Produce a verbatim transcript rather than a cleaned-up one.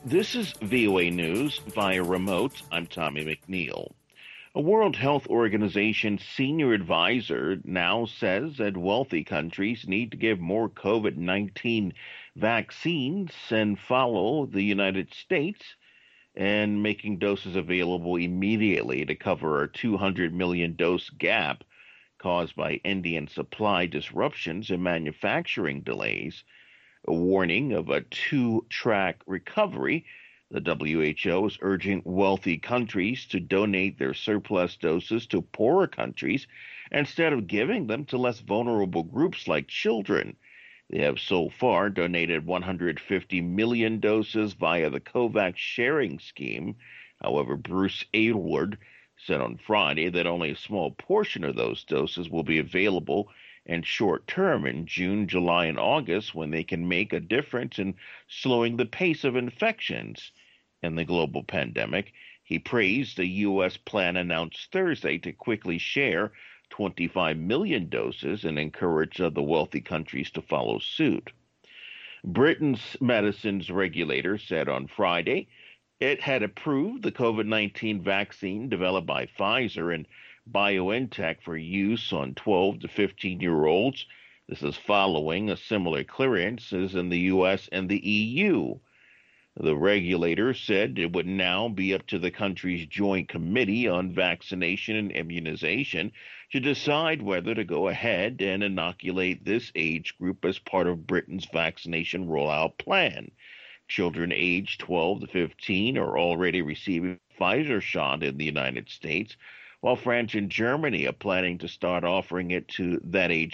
This is V O A News via remote. I'm Tommy McNeil. A World Health Organization senior advisor now says that wealthy countries need to give more COVID nineteen vaccines and follow the United States and making doses available immediately to cover our two hundred million dose gap caused by Indian supply disruptions and manufacturing delays. A warning of a two track recovery. The W H O is urging wealthy countries to donate their surplus doses to poorer countries instead of giving them to less vulnerable groups like children. They have so far donated one hundred fifty million doses via the COVAX sharing scheme. However, Bruce Aylward said on Friday that only a small portion of those doses will be available and short term in June, July, and August when they can make a difference in slowing the pace of infections in the global pandemic. He praised the U S plan announced Thursday to quickly share twenty-five million doses and encouraged other wealthy countries to follow suit. Britain's medicines regulator said on Friday it had approved the COVID nineteen vaccine developed by Pfizer and BioNTech for use on twelve to fifteen year olds. This is following a similar clearances in the U S and the E U. The regulator said it would now be up to the country's Joint Committee on Vaccination and Immunization to decide whether to go ahead and inoculate this age group as part of Britain's vaccination rollout plan. Children aged twelve to fifteen are already receiving Pfizer shot in the United States, while France and Germany are planning to start offering it to that age